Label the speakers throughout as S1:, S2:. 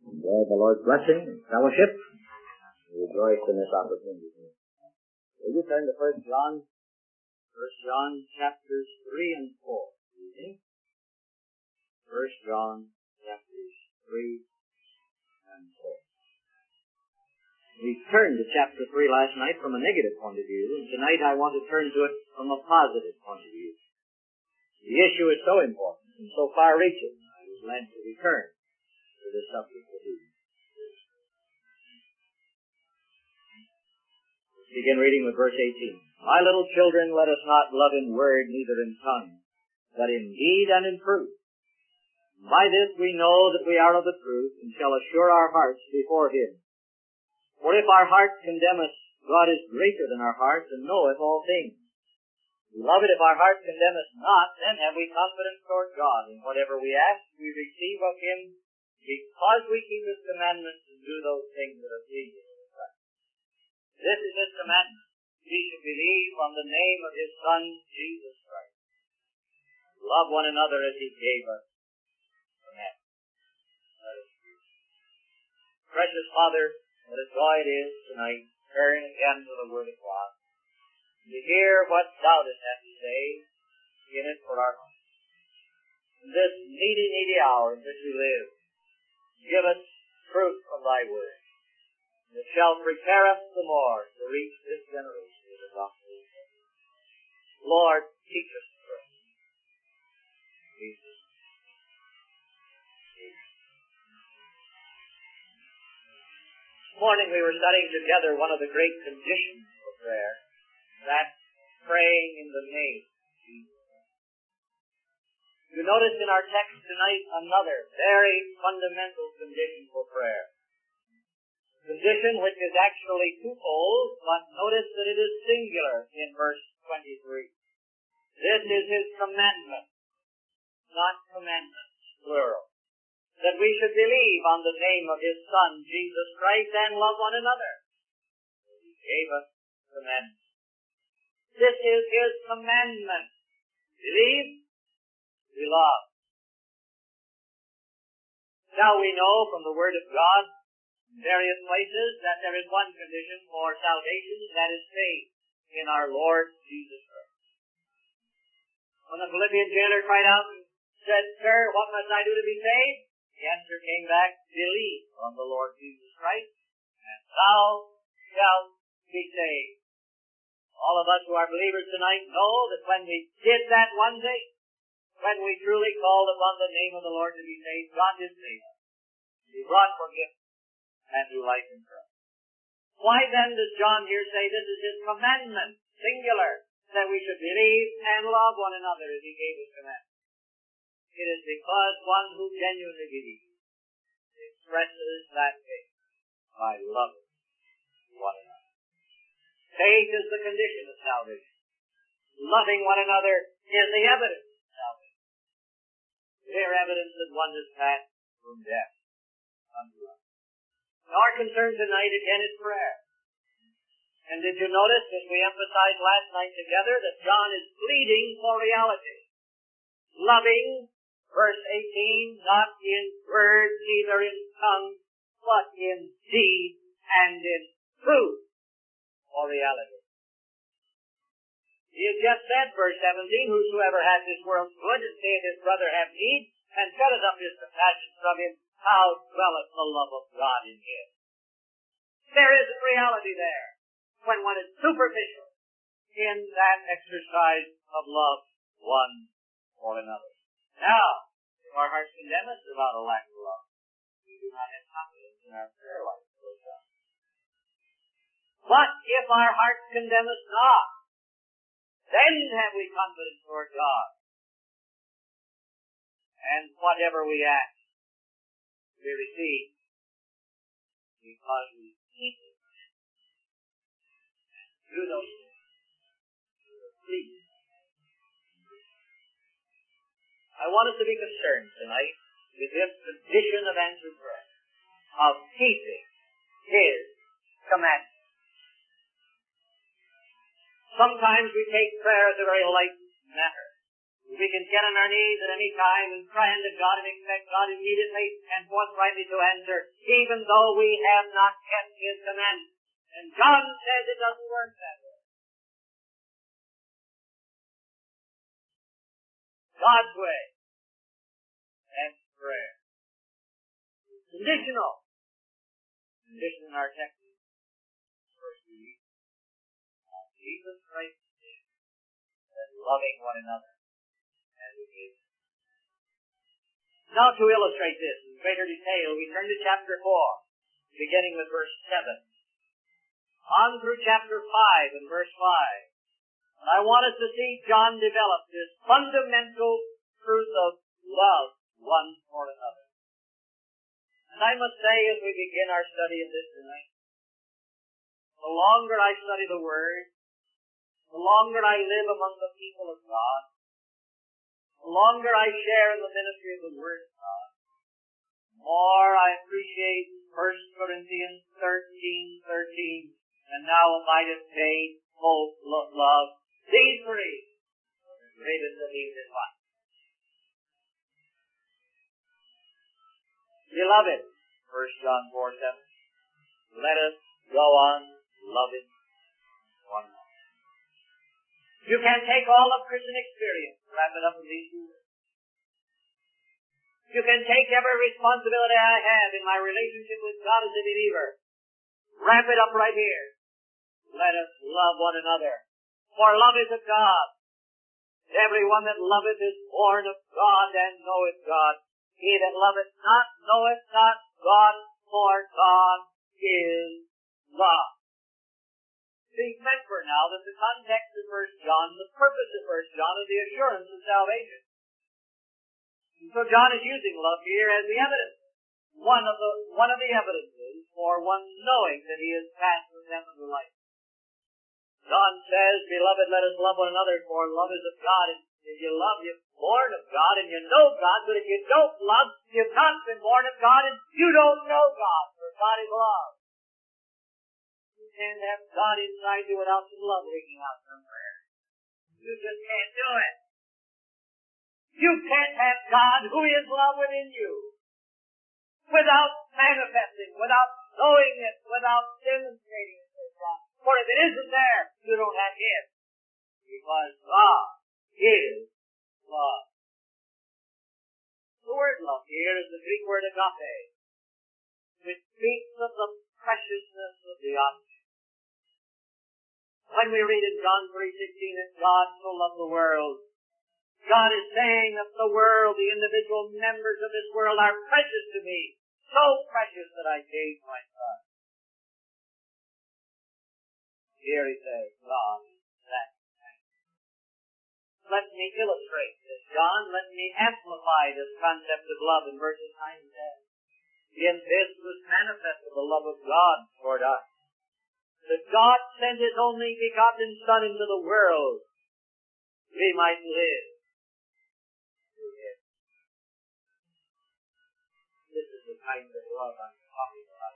S1: Enjoy the Lord's blessing and fellowship. We rejoice in this opportunity. Will you turn to 1 John? 1 John chapters 3 and 4. Easy. 1 John chapters 3 and 4. We turned to chapter 3 last night from a negative point of view, and tonight I want to turn to it from a positive point of view. The issue is so important and so far-reaching, I was led to return to this subject this evening. Let's begin reading with verse 18. My little children, let us not love in word, neither in tongue, but in deed and in truth. By this we know that we are of the truth, and shall assure our hearts before Him. For if our heart condemn us, God is greater than our hearts, and knoweth all things. Beloved, if our heart condemn us not, then have we confidence toward God, and whatever we ask, we receive of Him, because we keep His commandments and do those things that are pleasing in His sight. This is His commandment. We should believe on the name of His Son, Jesus Christ. Love one another as He gave us commandments. Precious Father, what a joy it is tonight, turn again to the Word of God, to hear what Thou dost have to say in it for our hearts. In this needy hour in which we live, give us truth from Thy Word, that shall prepare us the more to reach this generation with the gospel. Lord, teach us truth. Jesus. This morning we were studying together one of the great conditions for prayer, that praying in the name of Jesus. You notice in our text tonight another very fundamental condition for prayer. A condition which is actually twofold, but notice that it is singular in verse 23. This is His commandment, not commandments, plural. That we should believe on the name of His Son, Jesus Christ, and love one another. He gave us commandments. This is His commandment. Believe, we love. Now we know from the Word of God in various places that there is one condition for salvation, that is faith in our Lord Jesus Christ. When the Philippian jailer cried out and said, Sir, what must I do to be saved? The answer came back, believe on the Lord Jesus Christ, and thou shalt be saved. All of us who are believers tonight know that when we did that one thing, when we truly called upon the name of the Lord to be saved, God did save us. He brought forgiveness and new life in Christ. Why then does John here say this is His commandment, singular, that we should believe and love one another as He gave His commandment? It is because one who genuinely believes expresses that faith by loving one another. Faith is the condition of salvation. Loving one another is the evidence of salvation. Clear evidence that one has passed from death unto life. Our concern tonight again is prayer. And did you notice, as we emphasized last night together, that John is pleading for reality. Loving, verse 18, not in word, neither in tongue, but in deed and in truth, for reality. He has just said, verse 17, whosoever hath this world's good, and saith his brother have need, and shutteth up his compassion from him, how dwelleth the love of God in him? There is a reality there, when one is superficial in that exercise of love one for another. Now, if our hearts condemn us about a lack of love, we do not have confidence in our prayer life. But if our hearts condemn us not, then have we confidence toward God. And whatever we ask, we receive, because we keep it and do those things. Please. I want us to be concerned tonight with this condition of answered prayer, of keeping His commandments. Sometimes we take prayer as a very light matter. We can get on our knees at any time and cry unto God and expect God immediately and forthrightly to answer, even though we have not kept His commandments. And John says it doesn't work that way. God's way. That's prayer. Conditional. Condition in our text. First we read Jesus Christ and loving one another as He is. Now to illustrate this in greater detail, we turn to chapter 4, beginning with verse 7. On through chapter 5 and verse 5. And I want us to see John develop this fundamental truth of love one for another. And I must say, as we begin our study of this tonight, the longer I study the Word, the longer I live among the people of God, the longer I share in the ministry of the Word of God, the more I appreciate 1 Corinthians 13:13, and now abideth faith, hope, love. These three are the greatest of these in life. Beloved, 1 John 4:7, let us go on loving one another. You can take all of Christian experience, wrap it up in these two words. You can take every responsibility I have in my relationship with God as a believer, wrap it up right here. Let us love one another. For love is of God. Everyone that loveth is born of God and knoweth God. He that loveth not knoweth not God, for God is love. Remember now that the context of 1 John, the purpose of 1 John is the assurance of salvation. And so John is using love here as the evidence. One of the evidences for one knowing that he is passed from death unto life. John says, beloved, let us love one another, for love is of God. And if you love, you're born of God, and you know God. But if you don't love, you've not been born of God, and you don't know God, for God is love. You can't have God inside you without some love leaking out somewhere. You just can't do it. You can't have God, who is love, within you, without manifesting, without knowing it, without demonstrating it to God. For if it isn't there, you don't have Him. Because God is love. The word love here is the Greek word agape, which speaks of the preciousness of the object. When we read in John 3:16 that God so loved the world, God is saying that the world, the individual members of this world are precious to me, so precious that I gave my Son. Here he says, God is that. Let me illustrate this, John. Let me amplify this concept of love in verses 9 and 10. In this was manifested the love of God toward us, that God sent His only begotten Son into the world, we might live through Him. This is the kind of love I'm talking about.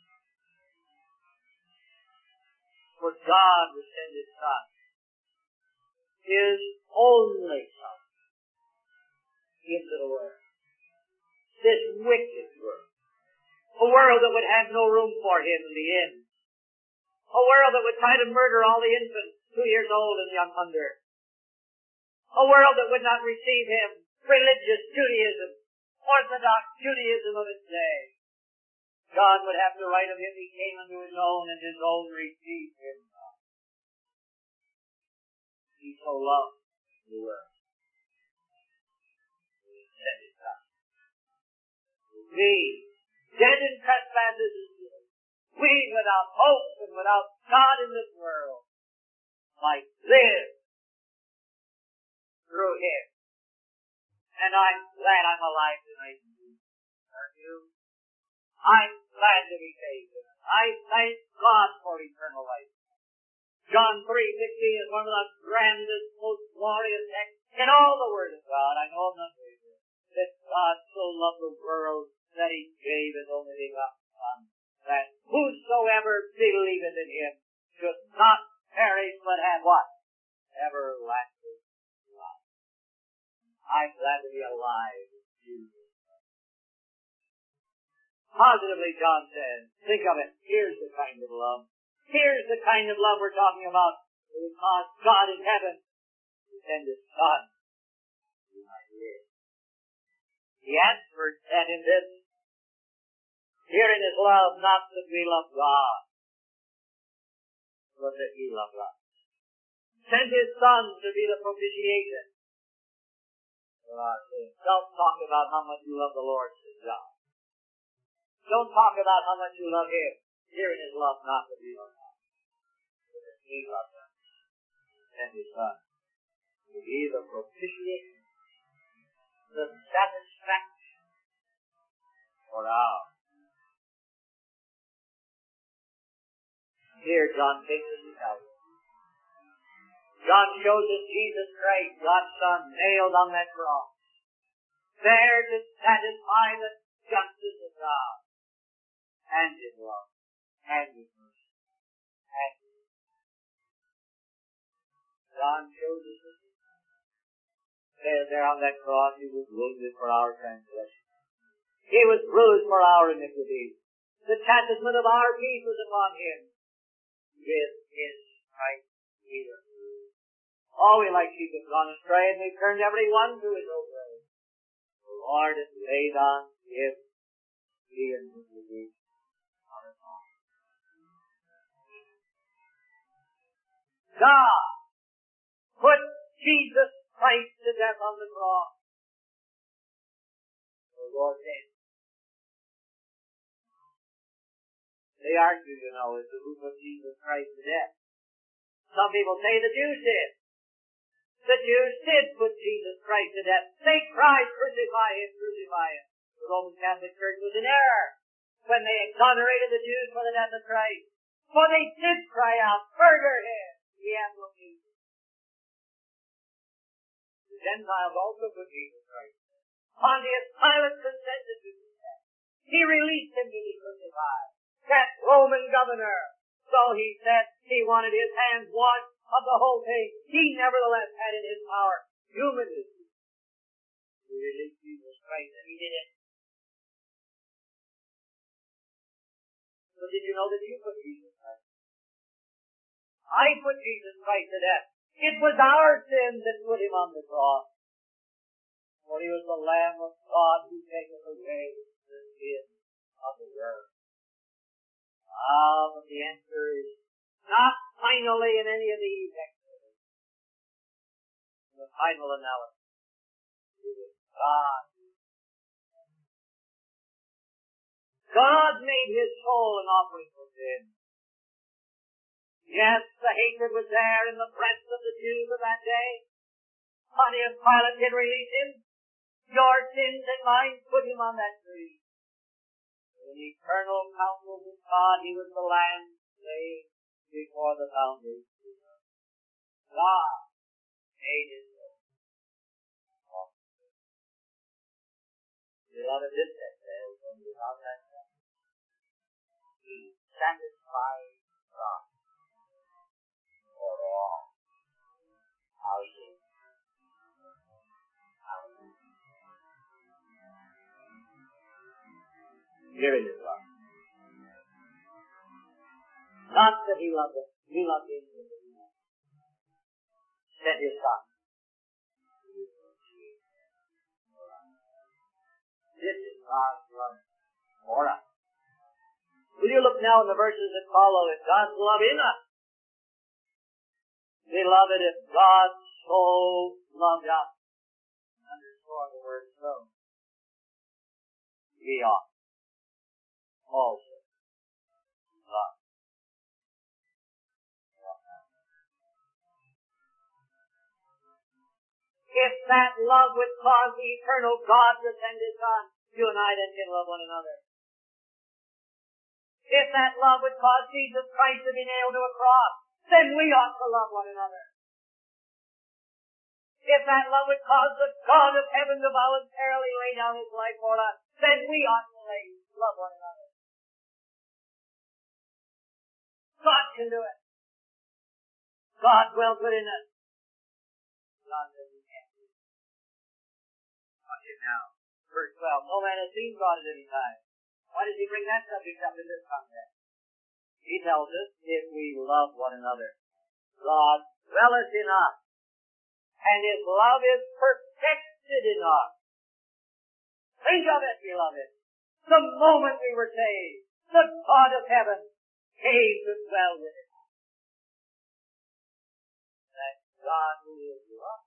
S1: For God would send His Son, His only Son, into the world. This wicked world. A world that would have no room for Him in the end. A world that would try to murder all the infants 2 years old and young under. A world that would not receive Him. Religious Judaism, Orthodox Judaism of its day. God would have to write of Him, He came unto His own, and His own received Him not. He so loved the world. He sent His Son. We, dead in trespasses and sins, we without hope and without God in this world, might live through Him. And I'm glad I'm alive tonight. Aren't you? I'm glad to be saved. I thank God for eternal life. John 3:16 is one of the grandest, most glorious texts in all the Word of God. I know of none greater. That God so loved the world that He gave His only begotten Son, that whosoever believeth in Him should not perish but have what? Everlasting life. I'm glad to be alive with Jesus. Positively, John says, think of it. Here's the kind of love. Here's the kind of love we're talking about. Because God in heaven sent His Son to my live. He answered, said in this, herein is love, not that we love God, but that He loved us. Sent His Son to be the propitiation for our sins. Don't talk about how much you love the Lord, says John. Don't talk about how much you love Him. Herein is love, not that we love God, but that He loved us. Sent His Son to be the propitiation, the satisfaction for our. Here John takes us to Calvary. John shows us Jesus Christ, God's Son, nailed on that cross, there to satisfy the justice of God, and His love, and His mercy, and His love. John shows us this. There on that cross, He was wounded for our transgression. He was bruised for our iniquity. The chastisement of our peace was upon Him. With His stripes we are healed. All we like sheep have gone astray, and we've turned every one to his own way. The Lord has laid on Him the iniquity of us all. God put Jesus Christ to death on the cross. The Lord said. They argue, as to who put Jesus Christ to death. Some people say the Jews did. The Jews did put Jesus Christ to death. They cried, crucify Him, crucify Him. The Roman Catholic Church was in error when they exonerated the Jews for the death of Christ. For they did cry out, murder Him. He has no Jesus. The Gentiles also put Jesus Christ to death. Pontius Pilate consented to his death. He released Him to be crucified. That Roman governor, so he said he wanted his hands washed of the whole thing. He nevertheless had in his power humanity to release Jesus Christ, and He did it. So did you know that you put Jesus Christ? I put Jesus Christ to death. It was our sin that put Him on the cross. For He was the Lamb of God who taketh away the sin of the world. But the answer is not finally in any of these experts. The final analysis. It was God. God made His soul an offering for sin. Yes, the hatred was there in the breasts of the Jews of that day. Pontius Pilate did release Him. Your sins and mine put Him on that tree. In eternal counsel with God, He was the Lamb slain before the foundation. God made His soul. Beloved, this says, when we have that God, He satisfies God for all our sins. Here it is, love. Not that He loved us. He loved Him. Sent His Son. This is God's love for us. Will you look now in the verses that follow at God's love in us? Beloved, if God so loved us, underscore the word so, we ought also love. If that love would cause the eternal God to send His Son, you and I then can love one another. If that love would cause Jesus Christ to be nailed to a cross, then we ought to love one another. If that love would cause the God of heaven to voluntarily lay down His life for us, then we ought to love one another. God can do it. God dwells within us. God doesn't have to. now. Verse 12, no man has seen God at any time. Why does he bring that subject up in this context? He tells us, if we love one another, God dwelleth in us, and His love is perfected in us. Think of it, beloved. The moment we were saved, the God of heaven came to dwell with us. That God who is love.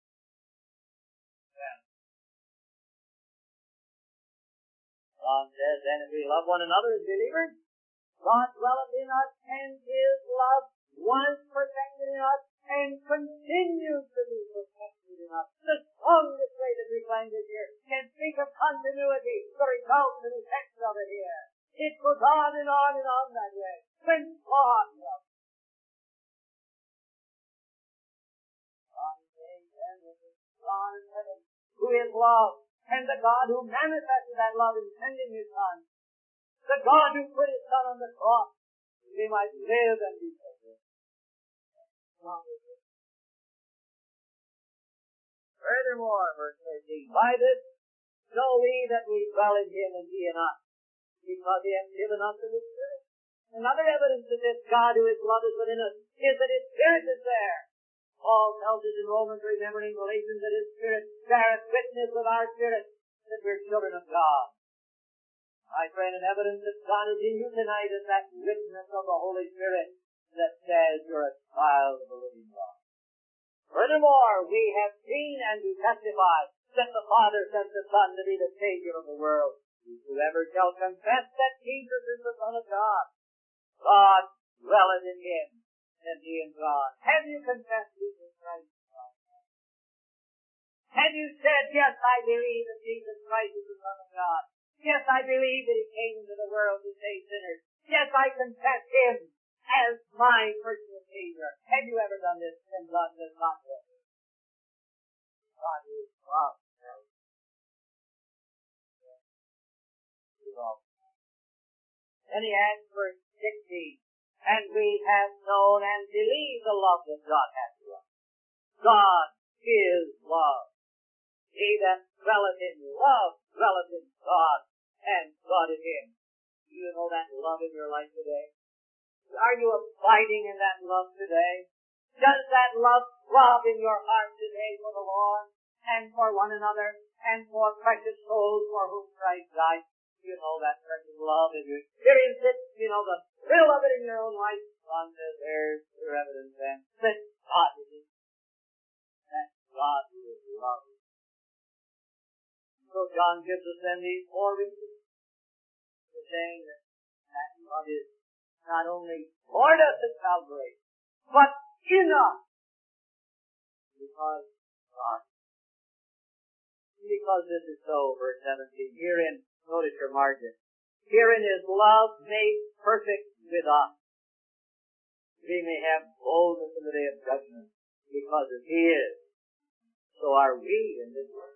S1: Well, God says, then if we love one another as believers, God dwelleth in us, and His love was perfected in us, and continues to be perfected in us. The strongest way that we find it here can speak of continuity, the result and effect of it here. It goes on and on and on that way. When God loves. God in heaven, who is love, and the God who manifested that love in sending His Son, the God who put His Son on the cross, that we might live and be saved. Furthermore, verse 13, by this know we that we dwell in Him and He in us, because He hath given us of His Spirit. Another evidence that this God who is love is within us is that His Spirit is there. Paul tells us in Romans, remembering Galatians, that His Spirit beareth witness with our spirit that we're children of God. My friend, an evidence that God is in you tonight is that witness of the Holy Spirit that says you're a child of the living God. Furthermore, we have seen and do testify that the Father sent the Son to be the Savior of the world. Whoever shall confess that Jesus is the Son of God, God dwelleth in Him, and He in God. Have you confessed Jesus Christ? Have you said, yes, I believe that Jesus Christ is the Son of God. Yes, I believe that He came into the world to save sinners. Yes, I confess Him as my personal Savior. Have you ever done this? And God does not do it. God is love. Then He adds verse 16, and we have known and believed the love that God hath to us. God is love. He that dwelleth in love dwelleth in God, and God in Him. Do you know that love in your life today? Are you abiding in that love today? Does that love throb in your heart today for the Lord, and for one another, and for precious souls for whom Christ died? You know that precious love, if you experience it, you know the thrill of it in your own life. God says, there's your evidence then that God is it. That God who is love. So John gives us then these four reasons for saying that love is not only toward us at Calvary, but in us. Because God. Because this is so, verse 17. Herein, notice your margin. Herein is love made perfect with us. We may have boldness in the day of judgment, because as He is, so are we in this world.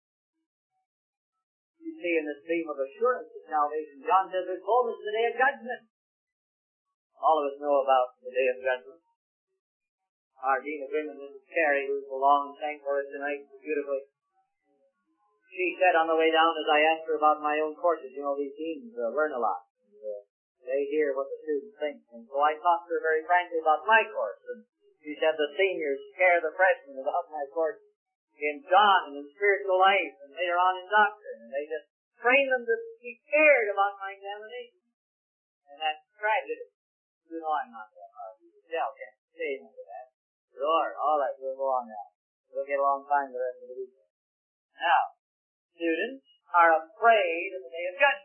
S1: You see, in this theme of assurance of salvation, John says there's boldness in the day of judgment. All of us know about the day of judgment. Our Dean of Women, Mrs. Carey, who's along and sang for us tonight beautifully, she said on the way down, as I asked her about my own courses, you know, these deans learn a lot. They hear what the students think. And so I talked to her very frankly about my course. And she said the seniors scare the freshmen about my course in John and in spiritual life and later on in doctrine. And they just train them to be scared about my examination. And that's tragedy. You know I'm not that hard. Yeah, okay. Say no to that. Sure. All right, we'll go on now. We'll get along fine the rest of the week. Now, students are afraid of the day of judgment.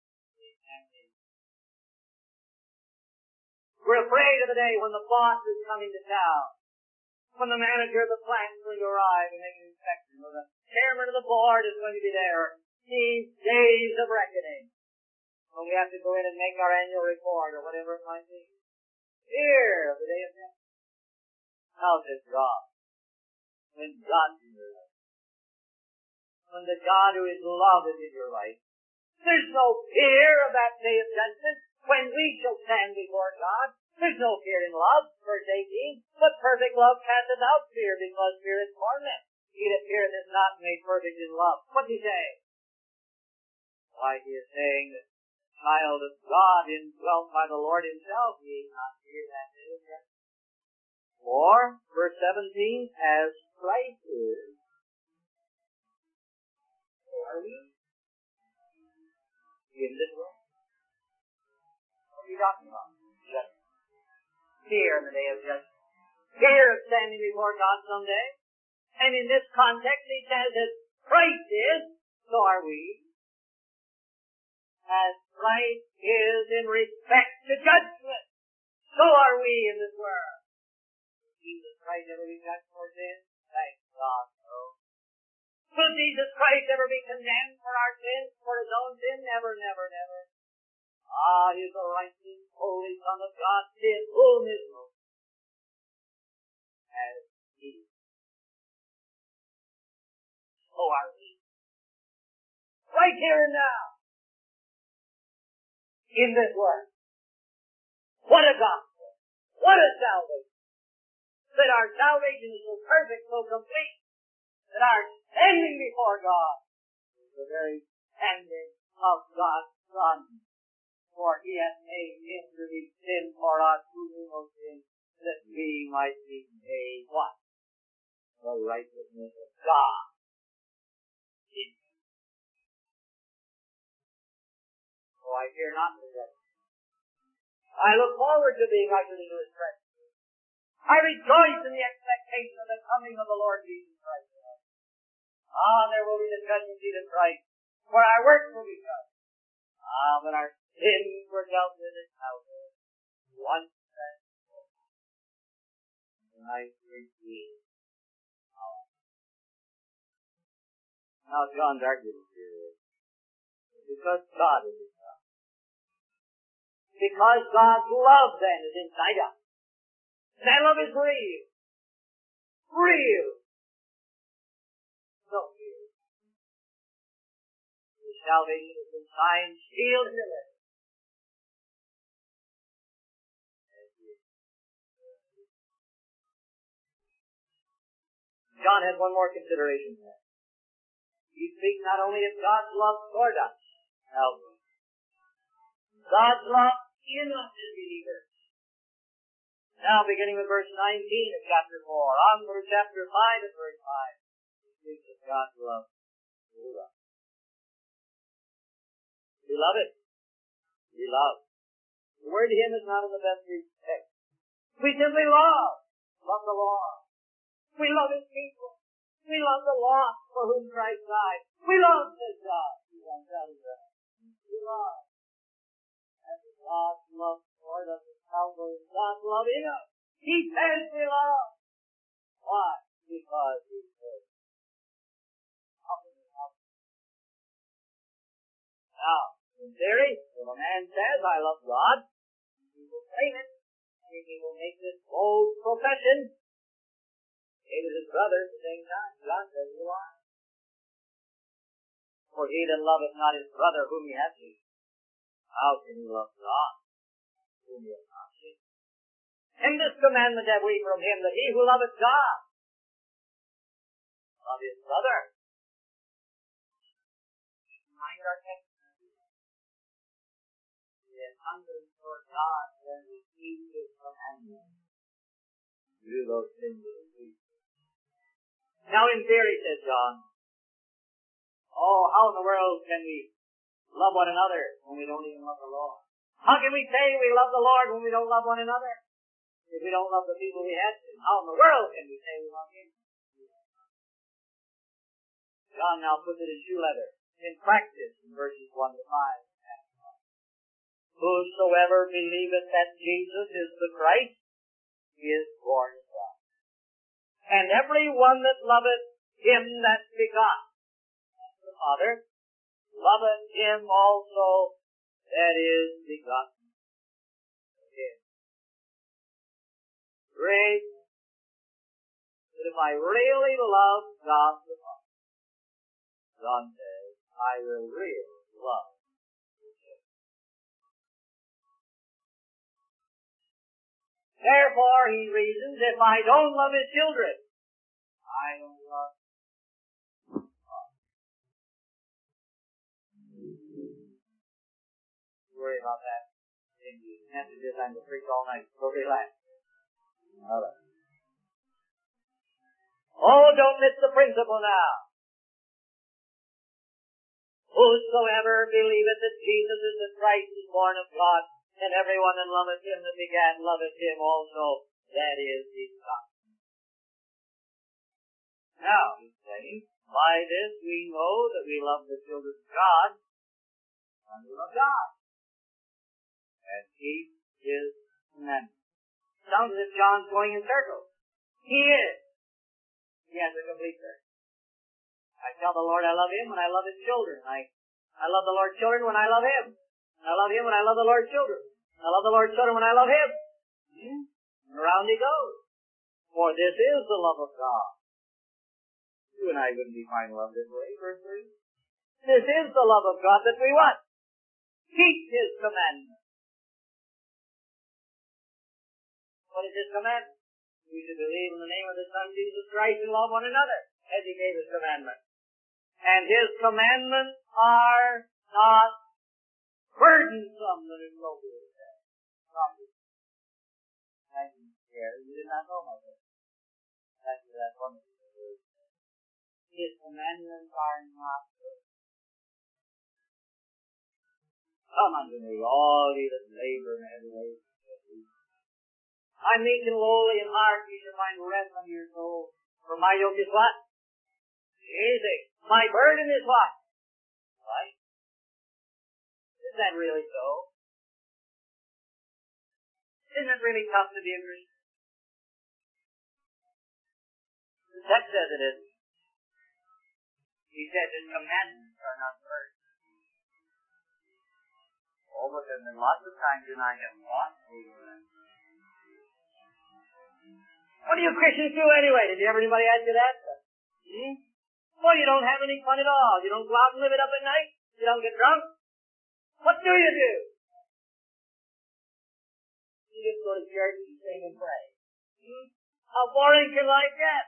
S1: We're afraid of the day when the boss is coming to town, when the manager of the plant is going to arrive and make an inspection, or the chairman of the board is going to be there. These days of reckoning, when we have to go in and make our annual report or whatever it might be. Fear of the day of judgment. How's this God? When God's in your life. When the God who is love is in your life. There's no fear of that day of judgment when we shall stand before God. There's no fear in love, verse 18, but perfect love casteth out fear, because fear is torment. He that feareth is not made perfect in love. What's he saying? Why, he is saying that the child of God indwelt by the Lord himself need not fear that day. Or, verse 17, as Christ is, so are we in this world. What are you talking about? Judgment. Fear in the day of judgment. Fear of standing before God someday. And in this context, he says, as Christ is, so are we. As Christ is in respect to judgment, so are we in this world. Jesus Christ ever be judged for sin? Thank God, no. Could Jesus Christ ever be condemned for our sins, for his own sin? Never, never, never. Ah, he is the righteous, holy Son of God, in whom is no as he. So are we. Right here and now. In this world. What a gospel. What a salvation. That our salvation is so perfect, so complete, that our standing before God is the very standing of God's Son. For he hath made him to be sin for us who knew no sin, that we might be made what? The righteousness of God. So I fear not the judgment. I look forward to being ushered into his presence. I rejoice in the expectation of the coming of the Lord Jesus Christ. Ah, there will be the judgment seat of Christ, where our works will be judged. Ah, but our sins were dealt with at Calvary, once and for all. And I redeem our. Now John's argument here is, because God is in us. Because God's love then is inside us. That love is real. Real. So real. His salvation has been signed, sealed, and delivered. John had one more consideration there. He speaks not only of God's love toward us, God's love in us as believers. Now, beginning with verse 19 of chapter 4, on through chapter 5 and verse 5, he speaks of God's love toward us. We love it. We love. The word him is not in the best Greek text. We simply love. Love the law. We love his people. We love the lost for whom Christ died. We love, says God. We love. And God's love toward us is Calvary. God's love in us. He says we love. Why? Because he says. Now, in theory, if a man says, I love God, he will claim it, and he will make this bold profession. Hated his brother at the same time. John says, you are. For he that loveth not his brother whom he hath seen, how can he love God whom he hath not seen? And this commandment have we from him, that he who loveth God love his brother. Mind our text. He has hungered for God and received his commandment. Do those things that are sweet. Now in theory, says John, oh, how in the world can we love one another when we don't even love the Lord? How can we say we love the Lord when we don't love one another? If we don't love the people we have to, how in the world can we say we love him? John now puts it in two letters, in practice, in verses 1 to 5. Whosoever believeth that Jesus is the Christ is born of God. And every one that loveth him that begot, that's the Father, loveth him also that is begotten of him. Great, that if I really love God the Father, John says, I will really love him. Therefore, he reasons, if I don't love his children, I don't love worry about that. Messages I'm to preach all night. So relax. All right. Oh, don't miss the principle now. Whosoever believeth that Jesus is the Christ is born of God, and everyone that loveth him that began loveth him also. That is his gospel. Now, he's saying, by this we know that we love the children of God, and we love God, and keep his commandments. Sounds as if John's going in circles. He is. He has a complete circle. I tell the Lord I love him when I love his children. I love the Lord's children when I love him. I love him when I love the Lord's children. I love the Lord's children when I love him. And around he goes. For this is the love of God. You and I wouldn't define love this way, verse 3. This is the love of God that we want. Keep his commandments. What is his commandment? We should believe in the name of the Son, Jesus Christ, and love one another, as he gave his commandment. And his commandments are not burdensome, that is no good. Thank you, Gary. You did not know about this. Thank you, that's wonderful. His commandments are not good. Come unto me, all ye that labor and heavy laden. I'm meek and lowly in heart, ye shall find rest unto your soul. For my yoke is what? Easy. My burden is what? Right? Is that really so? Isn't it really tough to be a Christian? The text says it isn't. He says his commandments are not burdens. Oh, but there's been lots of times when I have thought over that. What do you Christians do anyway? Did anybody ask you that? Well, you don't have any fun at all. You don't go out and live it up at night. You don't get drunk. What do? You just go to church and sing and pray. How boring can life get?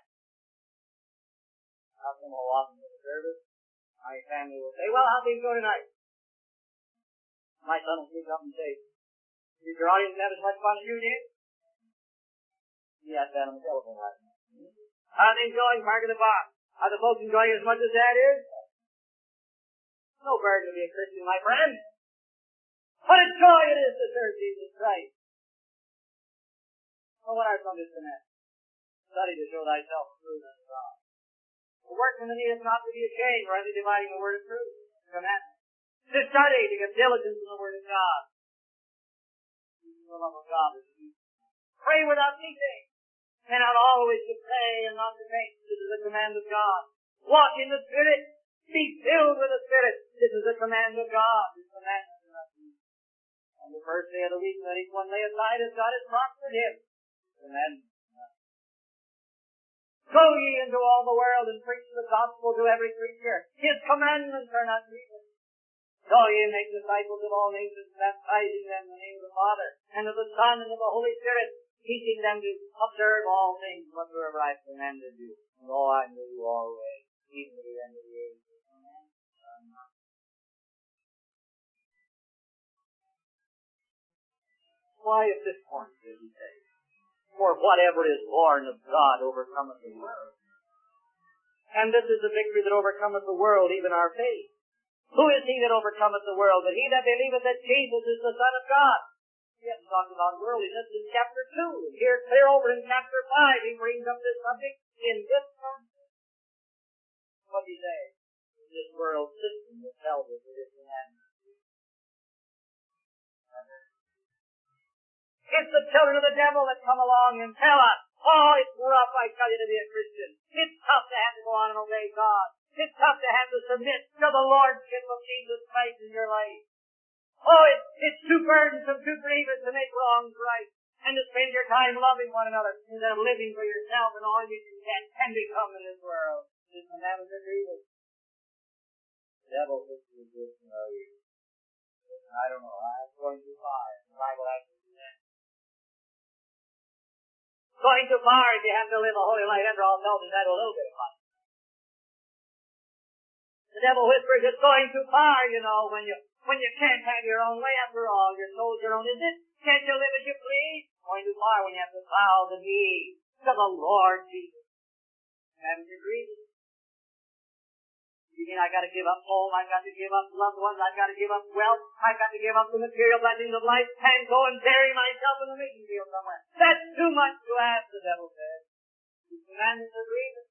S1: I'll come walking to the service. My family will say, well, how things go tonight? My son will speak up and say, did your audience have as much fun as you did? He asked that on the telephone last night. How are things going? Park in the bar. Are the folks enjoying as much as that is? No burden to be a Christian, my friend. What a joy it is to serve Jesus Christ. Well, what are some of his commandments? Study to show thyself approved unto God. The workman that needeth not to be ashamed, rightly dividing the word of truth. Commandment. To study, to give diligence in the word of God. The love of God is to pray without ceasing. And not always to pray and not to faint. This is the command of God. Walk in the Spirit. Be filled with the Spirit. This is the command of God. This commandment is not easy. On the first day of the week, let each one lay aside as God has prospered him. Commandment. Go ye into all the world and preach the gospel to every creature. His commandments are not grievous. Go ye and make disciples of all nations, baptizing them in the name of the Father, and of the Son, and of the Holy Spirit, teaching them to observe all things whatsoever I have commanded you. And lo, I am with you always, even to the end of the age. Why at this point did he say? For whatever is born of God overcometh the world. And this is the victory that overcometh the world, even our faith. Who is he that overcometh the world? But he that believeth that Jesus is the Son of God. He hasn't talked about worldliness in chapter 2. Here, clear over in chapter 5, he brings up this subject in this context. What did he say? This world system that tells us it is commandment. It's the children of the devil that come along and tell us, oh, it's rough, I tell you, to be a Christian. It's tough to have to go on and obey God. It's tough to have to submit to the Lordship of Jesus Christ in your life. Oh, it's too burdensome, too grievous to make wrongs right, and to spend your time loving one another instead of living for yourself and all you can get and become in this world. This commandment is grievous. The devil thinks it's good to know you. I don't know, I'm going too far. The Bible actually says that. Going too far if you have to live a holy life after all self and that a little bit of fun. The devil whispers, it's going too far, you know, when When you can't have your own way, after all, your soul's your own, isn't it? Can't you live as you please? Going too far when you have to bow the knee to the Lord Jesus. Haven't you agreed? You mean I got to give up home, I've got to give up loved ones, I've got to give up wealth, I've got to give up the material blessings of life and go and bury myself in a mission field somewhere. That's too much to ask, the devil says. The commandments are grievous.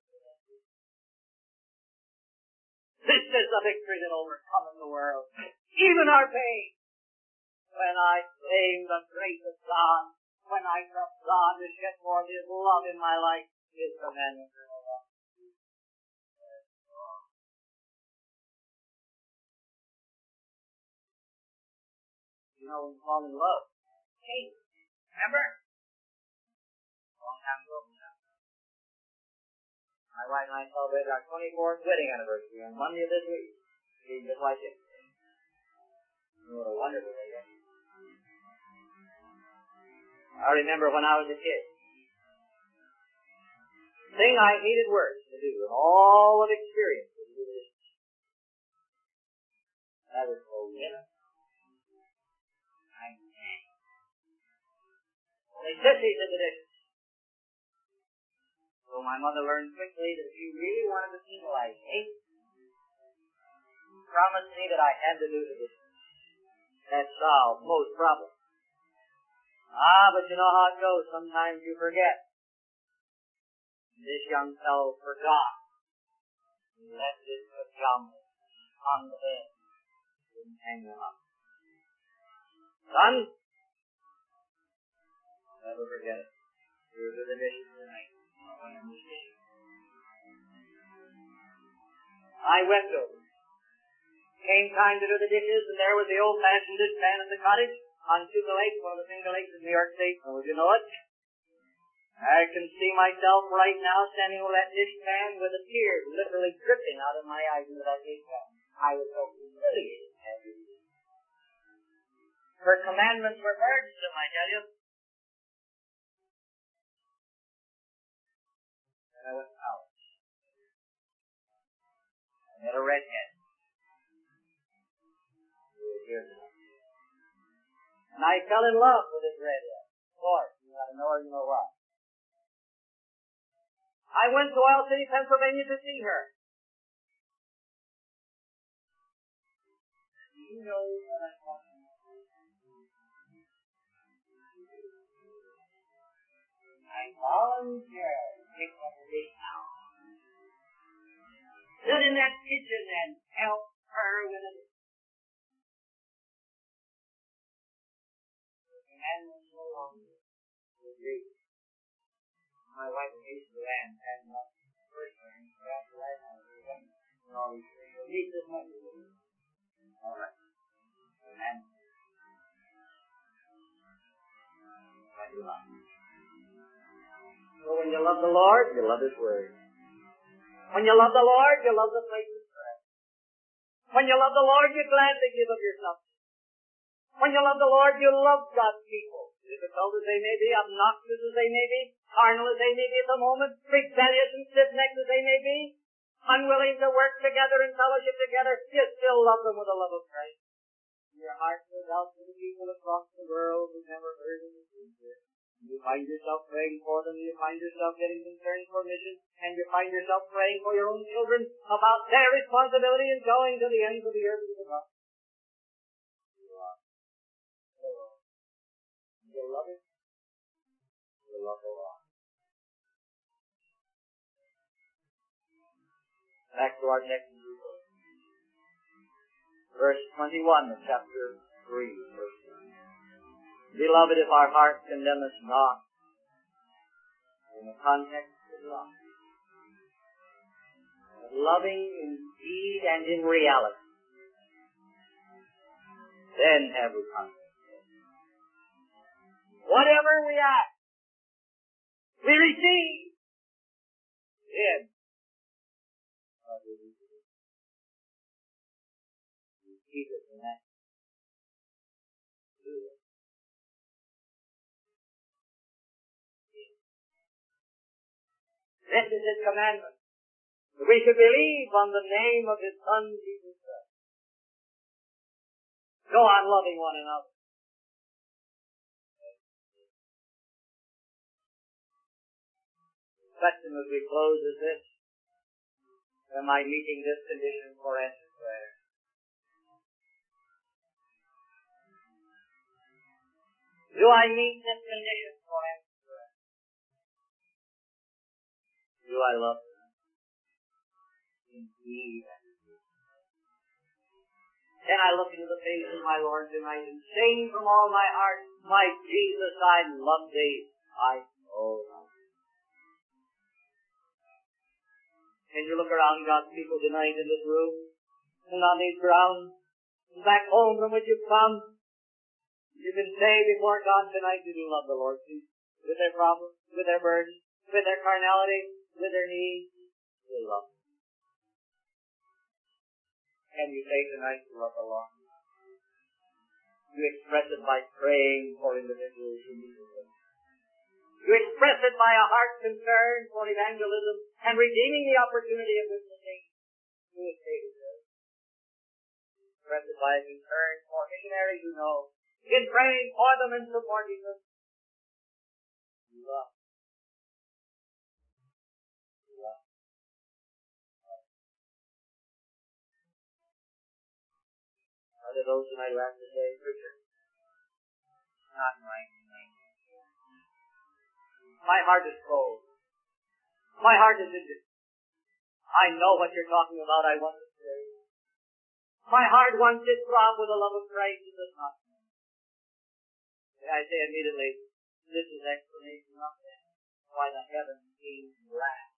S1: This is the victory that overcometh the world, even our pain. When I claim the grace of God, when I trust God to shed forth His love in my life, His commandments are no longer. You know, when you fall in love, hey, remember? Long time ago. My wife and I celebrated our 24th wedding anniversary on Monday of this week. Being just like it. What a wonderful day. I remember when I was a kid. The thing I hated worse to do in all of experience was to do this. That was so winner. They sissies in the dishes. So my mother learned quickly that if you really wanted to penalize me, promised me that I had to do the dishes. That solved most problems. But you know how it goes. Sometimes you forget. This young fellow forgot. He left his pajamas on the bed. Didn't hang them up. Son, I'll never forget it. You do the dishes tonight. I wept over it. Came time to do the dishes, and there was the old-fashioned dishpan at the cottage on Tuca Lake, one of the Finger Lakes in New York State. Oh, you know it? I can see myself right now standing over that dishpan with a tear literally dripping out of my eyes into that dishpan. I was so humiliated. Her commandments were burdensome, I tell you. And I went to college. I met a redhead. And I fell in love with this redhead. Of course, you gotta know her, you know what. I went to Oil City, Pennsylvania to see her. Do you know what I'm talking about? I voluntarily picked up a big house. Stood in that kitchen and helped her with a and no longer was great. My wife used to land and first and after that and all these things. So need this much. All right. And so when you love the Lord, you love His Word. When you love the Lord, you love the place of prayer. When you love the Lord, you gladly give of yourself. When you love the Lord, you love God's people. Difficult as they may be, obnoxious as they may be, carnal as they may be at the moment, rebellious and stiff-necked as they may be, unwilling to work together and fellowship together, you still love them with the love of Christ. Your heart goes out to the people across the world who've never heard of the Savior. You find yourself praying for them, you find yourself getting concerned for missions, and you find yourself praying for your own children about their responsibility in going to the ends of the earth with the gospel. You love it. You love the Lord. Back to our text. Verse 21 of chapter 3. Verse 1. Beloved, if our heart condemn us not, in the context of love, loving in deed and in reality, then have we confidence. Whatever we ask, we receive. Then, we receive it in that. This is His commandment. We should believe on the name of His Son, Jesus Christ. Go on loving one another. The question as we close is this: am I meeting this condition for answered prayer? Do I meet this condition for answered prayer? Do I love them? Indeed. Can I look into the face of my Lord tonight and sing from all my heart, my Jesus, I love thee, I know thou. Can you look around God's people tonight in this room and on these grounds and back home from which you've come? You can say before God tonight you do love the Lord Jesus, with their problems, with their burdens, with their carnality, with their needs. You love them. Can you say tonight you love the Lord? You express it by praying for individuals who need it. You express it by a heart concern for evangelism and redeeming the opportunity of witnessing to His Savior. Express it by a concern for missionaries you know, in praying for them and supporting them. You love. You love. Are there those tonight who have to say, Preacher, not mine tonight. My heart is cold. My heart is injured. I know what you're talking about. I want to say. My heart once did throb with the love of Christ. It does not. I say immediately, this is explanation enough then why the heavens seem to laugh.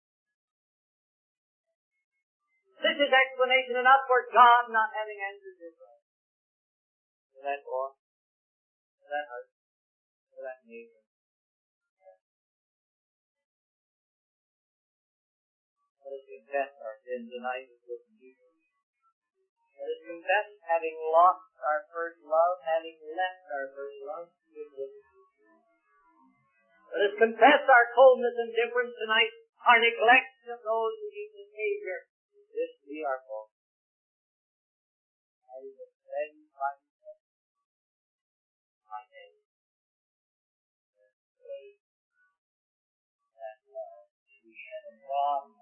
S1: This is explanation enough for God not having answered your prayer. For that boy, for that husband, for that neighbor. Let us confess our sin tonight as good people. Let us confess having lost our first love, having left our first love. Let us confess our coldness and indifference tonight, our neglect of those who need the Savior. This be our fault. I will defend my name. That love we have drawn.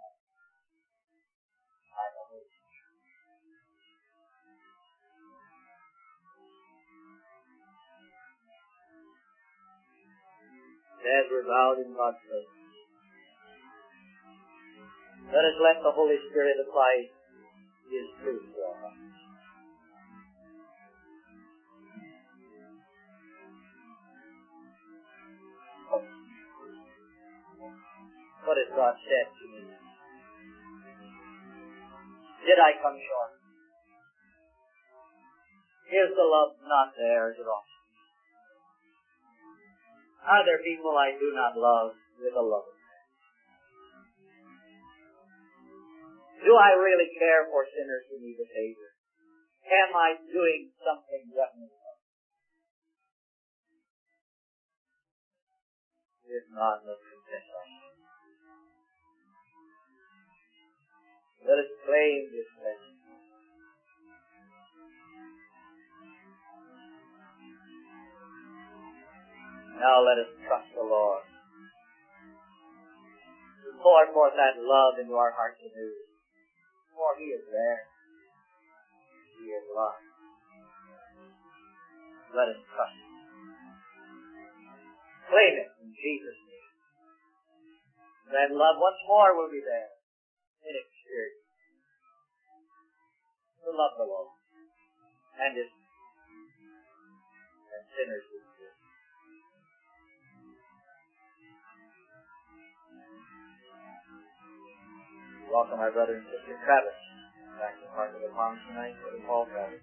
S1: As we're bowed in God's presence, let us let the Holy Spirit apply His truth to our hearts. What has God said to me? Did I come short? Is the love not there as it ought? Are there people I do not love with a love? Do I really care for sinners who need a Savior? Am I doing something definitely wrong? If not, let's confess our sin. Let us claim this blessing. Now let us trust the Lord to pour forth that love into our hearts anew. For He is there. He is love. Let us trust Him. Claim it in Jesus' name. That love once more will be there in experience. To love the Lord and His and sinners with Him. Welcome our brother and sister Travis back to the Park of the Palms tonight for the Paul Travis.